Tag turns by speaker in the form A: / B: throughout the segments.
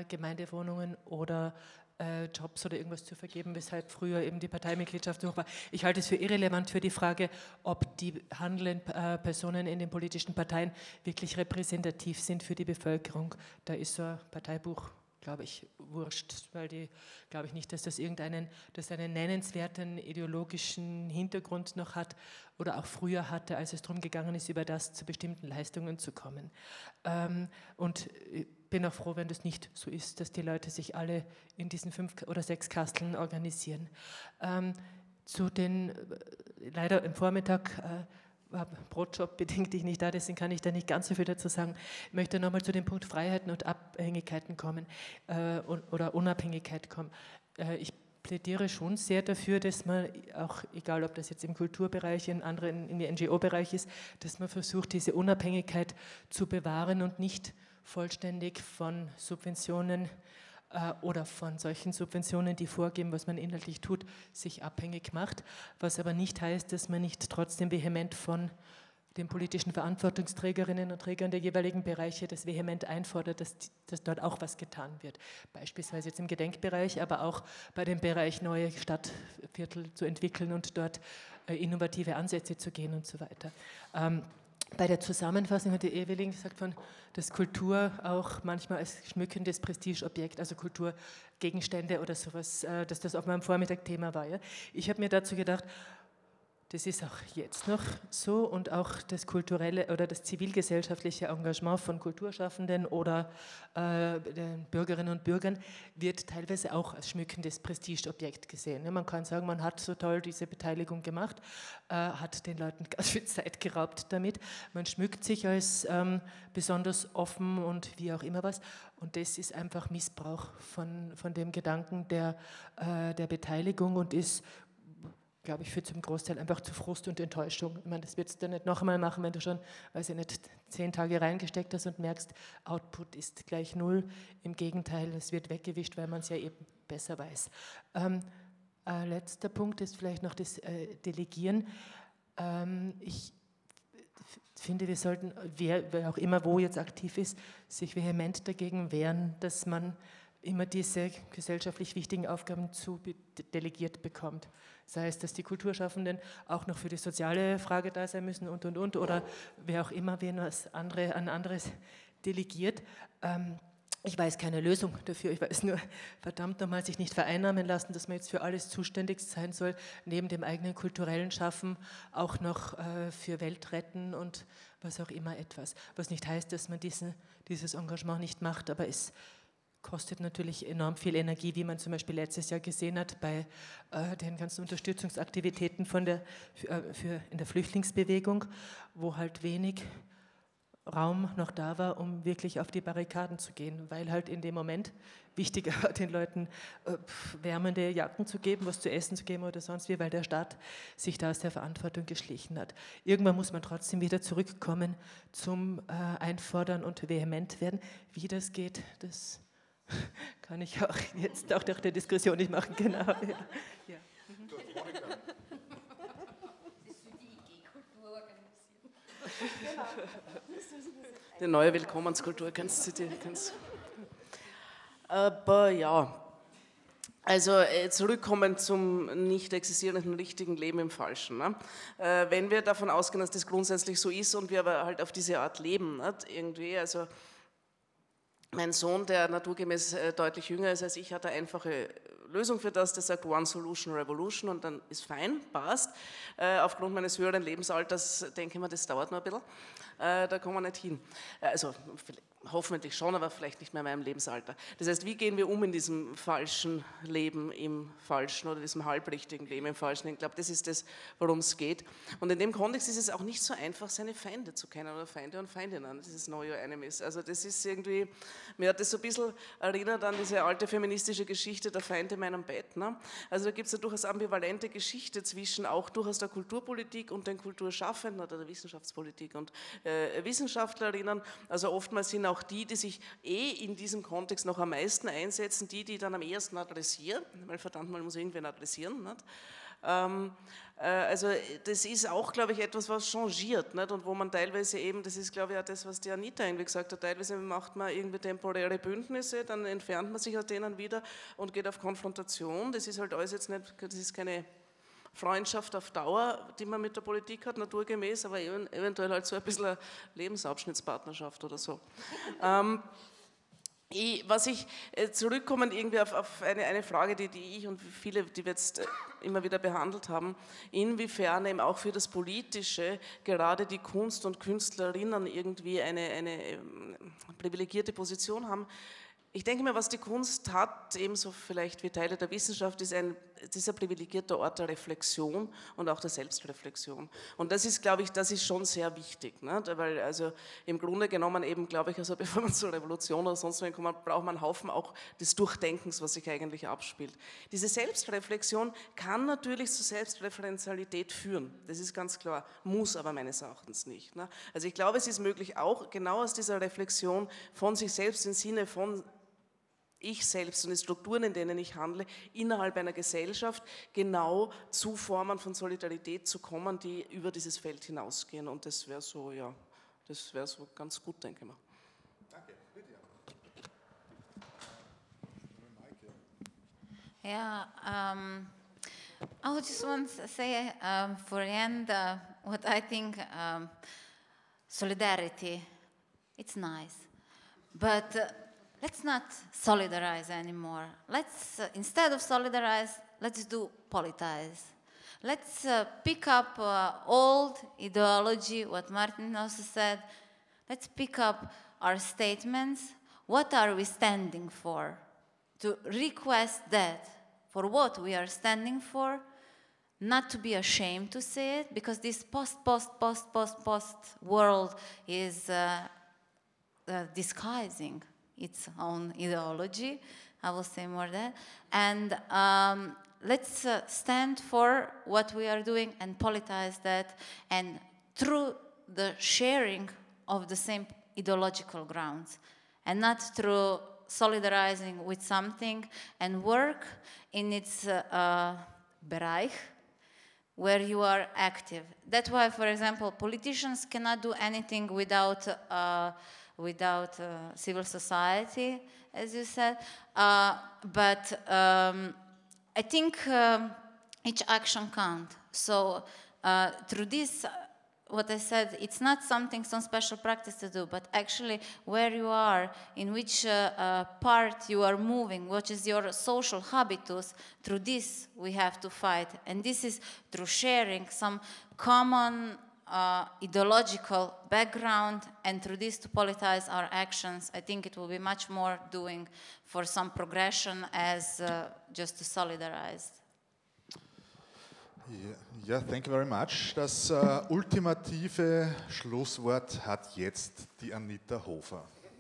A: Gemeindewohnungen oder Jobs oder irgendwas zu vergeben, weshalb früher eben die Parteimitgliedschaft hoch war. Ich halte es für irrelevant für die Frage, ob die handelnden Personen in den politischen Parteien wirklich repräsentativ sind für die Bevölkerung. Da ist so ein Parteibuch, glaube ich, wurscht, weil die, glaube ich nicht, dass das einen nennenswerten ideologischen Hintergrund noch hat oder auch früher hatte, als es darum gegangen ist, über das zu bestimmten Leistungen zu kommen. Und bin auch froh, wenn das nicht so ist, dass die Leute sich alle in diesen 5 oder 6 Kasteln organisieren. Zu den, leider im Vormittag war Brotjob bedingt ich nicht da, deswegen kann ich da nicht ganz so viel dazu sagen. Ich möchte nochmal zu dem Punkt Freiheiten und Abhängigkeiten kommen oder Unabhängigkeit kommen. Ich plädiere schon sehr dafür, dass man auch, egal ob das jetzt im Kulturbereich, in den NGO-Bereich ist, dass man versucht, diese Unabhängigkeit zu bewahren und nicht vollständig von Subventionen oder von solchen Subventionen, die vorgeben, was man inhaltlich tut, sich abhängig macht, was aber nicht heißt, dass man nicht trotzdem vehement von den politischen Verantwortungsträgerinnen und Trägern der jeweiligen Bereiche das vehement einfordert, dass dort auch was getan wird. Beispielsweise jetzt im Gedenkbereich, aber auch bei dem Bereich neue Stadtviertel zu entwickeln und dort innovative Ansätze zu gehen und so weiter. Bei der Zusammenfassung hat die Evelyn gesagt, dass Kultur auch manchmal als schmückendes Prestigeobjekt, also Kulturgegenstände oder sowas, dass das auf meinem Vormittag Thema war. Ja? Ich habe mir dazu gedacht, das ist auch jetzt noch so und auch das kulturelle oder das zivilgesellschaftliche Engagement von Kulturschaffenden oder den Bürgerinnen und Bürgern wird teilweise auch als schmückendes Prestigeobjekt gesehen. Man kann sagen, man hat so toll diese Beteiligung gemacht, hat den Leuten ganz viel Zeit geraubt damit. Man schmückt sich als besonders offen und wie auch immer was. Und das ist einfach Missbrauch von dem Gedanken der Beteiligung und ist, glaube ich, führt zum Großteil einfach zu Frust und Enttäuschung. Ich meine, das wirst du nicht noch einmal machen, wenn du schon, weiß ich nicht, 10 Tage reingesteckt hast und merkst, Output ist gleich 0. Im Gegenteil, es wird weggewischt, weil man es ja eben besser weiß. Letzter Punkt ist vielleicht noch das Delegieren. Ich finde, wir sollten, wer auch immer wo jetzt aktiv ist, sich vehement dagegen wehren, dass man immer diese gesellschaftlich wichtigen Aufgaben zu delegiert bekommt. Sei es, dass die Kulturschaffenden auch noch für die soziale Frage da sein müssen und, oder wer auch immer wen an anderes delegiert. Ich weiß keine Lösung dafür, ich weiß nur, verdammt nochmal, sich nicht vereinnahmen lassen, dass man jetzt für alles zuständig sein soll, neben dem eigenen kulturellen Schaffen auch noch für Weltretten und was auch immer etwas. Was nicht heißt, dass man dieses Engagement nicht macht, aber es kostet natürlich enorm viel Energie, wie man zum Beispiel letztes Jahr gesehen hat bei den ganzen Unterstützungsaktivitäten in der Flüchtlingsbewegung, wo halt wenig Raum noch da war, um wirklich auf die Barrikaden zu gehen, weil halt in dem Moment wichtiger war, den Leuten wärmende Jacken zu geben, was zu essen zu geben oder sonst wie, weil der Staat sich da aus der Verantwortung geschlichen hat. Irgendwann muss man trotzdem wieder zurückkommen zum Einfordern und vehement werden. Wie das geht, das kann ich auch jetzt auch nach der Diskussion nicht machen, genau. Ja. Ja.
B: Die neue Willkommenskultur kannst du dir. Aber ja, also zurückkommen zum nicht existierenden richtigen Leben im Falschen. Ne? Wenn wir davon ausgehen, dass das grundsätzlich so ist und wir aber halt auf diese Art leben, nicht? Irgendwie, also mein Sohn, der naturgemäß deutlich jünger ist als ich, hat eine einfache Lösung für das, der sagt One Solution Revolution und dann ist fein, passt. Aufgrund meines höheren Lebensalters denke ich mir, das dauert noch ein bisschen, da kommen wir nicht hin. Also hoffentlich schon, aber vielleicht nicht mehr in meinem Lebensalter. Das heißt, wie gehen wir um in diesem falschen Leben im Falschen oder diesem halbrichtigen Leben im Falschen? Ich glaube, das ist das, worum es geht. Und in dem Kontext ist es auch nicht so einfach, seine Feinde zu kennen oder Feinde und Feindinnen, dieses Know Your Enemies. Also das ist irgendwie, mir hat das so ein bisschen erinnert an diese alte feministische Geschichte, der Feind in meinem Bett. Ne? Also da gibt es ja durchaus ambivalente Geschichte zwischen auch durchaus der Kulturpolitik und den Kulturschaffenden oder der Wissenschaftspolitik und Wissenschaftlerinnen. Also oftmals sind auch die sich in diesem Kontext noch am meisten einsetzen, die dann am ehesten adressieren, weil verdammt mal muss irgendwen adressieren, nicht? Also das ist auch, glaube ich, etwas, was changiert, nicht? Und wo man teilweise eben, das ist, glaube ich, auch das, was die Anita irgendwie gesagt hat, teilweise macht man irgendwie temporäre Bündnisse, dann entfernt man sich aus denen wieder und geht auf Konfrontation. Das ist halt alles jetzt nicht, das ist keine Freundschaft auf Dauer, die man mit der Politik hat, naturgemäß, aber eventuell halt so ein bisschen eine Lebensabschnittspartnerschaft oder so. Was ich zurückkommend irgendwie auf eine Frage, die ich und viele, die wir jetzt immer wieder behandelt haben, inwiefern eben auch für das Politische gerade die Kunst und Künstlerinnen irgendwie eine privilegierte Position haben. Ich denke mir, was die Kunst hat, ebenso vielleicht wie Teile der Wissenschaft, ist dieser privilegierte Ort der Reflexion und auch der Selbstreflexion. Und das ist, glaube ich, das ist schon sehr wichtig, ne? Weil also im Grunde genommen eben, glaube ich, also bevor man zur Revolution oder sonst wohin kommt, braucht man einen Haufen auch des Durchdenkens, was sich eigentlich abspielt. Diese Selbstreflexion kann natürlich zu Selbstreferenzialität führen, das ist ganz klar, muss aber meines Erachtens nicht, ne? Also ich glaube, es ist möglich, auch genau aus dieser Reflexion von sich selbst im Sinne von ich selbst und die Strukturen, in denen ich handle, innerhalb einer Gesellschaft genau zu Formen von Solidarität zu kommen, die über dieses Feld hinausgehen. Und das wäre so, ja, das wäre so ganz gut, denke ich mal.
C: Danke, Lydia.
D: Yeah, I would just want to say for the end what I think solidarity, it's nice, but let's not solidarize anymore. Let's, instead of solidarize, let's do politize. Let's pick up old ideology, what Martin also said. Let's pick up our statements. What are we standing for? To request that for what we are standing for, not to be ashamed to say it, because this post world is disguising its own ideology, I will say more that. And let's stand for what we are doing and politize that, and through the sharing of the same ideological grounds, and not through solidarizing with something and work in its Bereich where you are active. That's why, for example, politicians cannot do anything without civil society, as you said. But I think each action counts. So through this, what I said, it's not something, some special practice to do, but actually where you are, in which part you are moving, what is your social habitus, through this we have to fight. And this is through sharing some common ideological background, and through this to politize our actions. I think it will be much more doing for some progression as just to solidarize.
C: Ja, thank you very much. Das ultimative Schlusswort hat jetzt die Anita Hofer.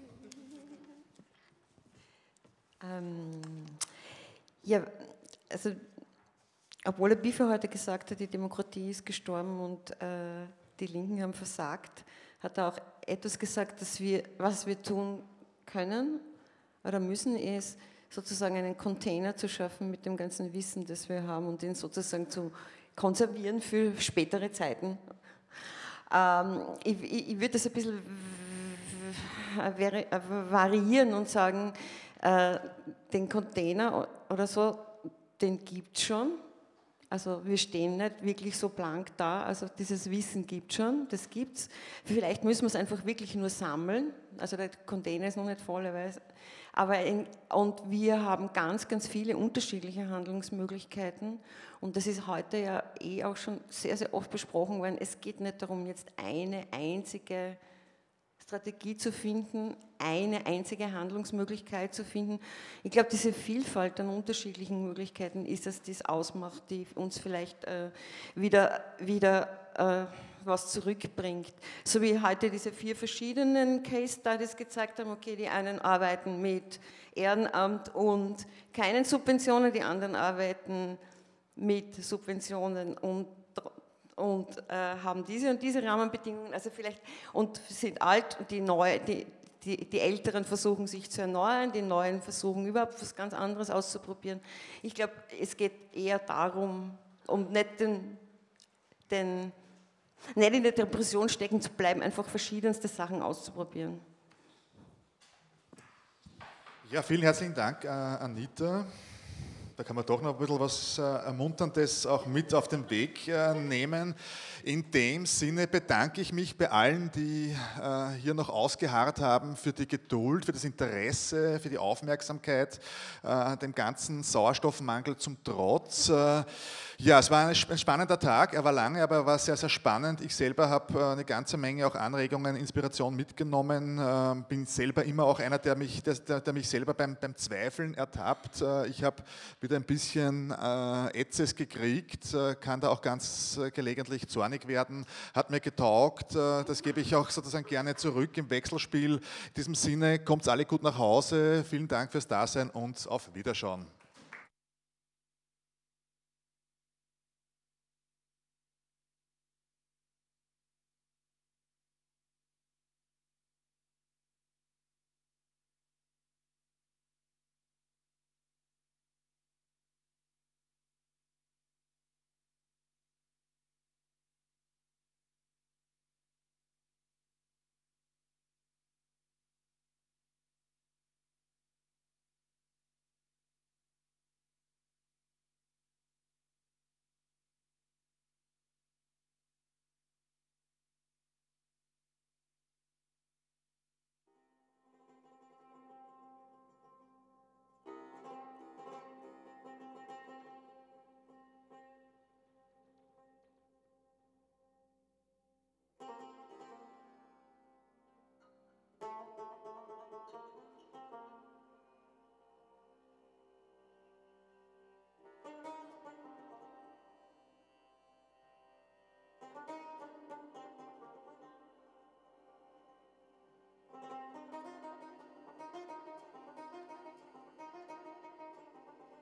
E: Ja, also obwohl der Biffer heute gesagt hat, die Demokratie ist gestorben und die Linken haben versagt, hat er auch etwas gesagt, was wir tun können oder müssen, ist sozusagen einen Container zu schaffen mit dem ganzen Wissen, das wir haben, und den sozusagen zu konservieren für spätere Zeiten. Ich würde das ein bisschen variieren und sagen, den Container oder so, den gibt es schon. Also wir stehen nicht wirklich so blank da, also dieses Wissen gibt es schon, das gibt es. Vielleicht müssen wir es einfach wirklich nur sammeln, also der Container ist noch nicht voll, und wir haben ganz, ganz viele unterschiedliche Handlungsmöglichkeiten, und das ist heute ja auch schon sehr, sehr oft besprochen worden. Es geht nicht darum, jetzt eine einzige Strategie zu finden, eine einzige Handlungsmöglichkeit zu finden. Ich glaube, diese Vielfalt an unterschiedlichen Möglichkeiten ist es, die es ausmacht, die uns vielleicht wieder was zurückbringt. So wie heute diese 4 verschiedenen Case Studies gezeigt haben, okay, die einen arbeiten mit Ehrenamt und keinen Subventionen, die anderen arbeiten mit Subventionen und haben diese und diese Rahmenbedingungen, also vielleicht, und sind alt, und die Älteren versuchen sich zu erneuern, die Neuen versuchen überhaupt was ganz anderes auszuprobieren. Ich glaube, es geht eher darum, um nicht nicht in der Depression stecken zu bleiben, einfach verschiedenste Sachen auszuprobieren.
C: Ja, vielen herzlichen Dank, Anita. Da kann man doch noch ein bisschen was Ermunterndes auch mit auf den Weg nehmen. In dem Sinne bedanke ich mich bei allen, die hier noch ausgeharrt haben, für die Geduld, für das Interesse, für die Aufmerksamkeit, dem ganzen Sauerstoffmangel zum Trotz. Ja, es war ein spannender Tag, er war lange, aber er war sehr, sehr spannend. Ich selber habe eine ganze Menge auch Anregungen, Inspiration mitgenommen, bin selber immer auch einer, der mich selber beim Zweifeln ertappt. Ich habe wieder ein bisschen Ätzes gekriegt, kann da auch ganz gelegentlich zornig werden, hat mir getaugt, das gebe ich auch sozusagen gerne zurück im Wechselspiel. In diesem Sinne, kommt alle gut nach Hause, vielen Dank fürs Dasein und auf Wiederschauen.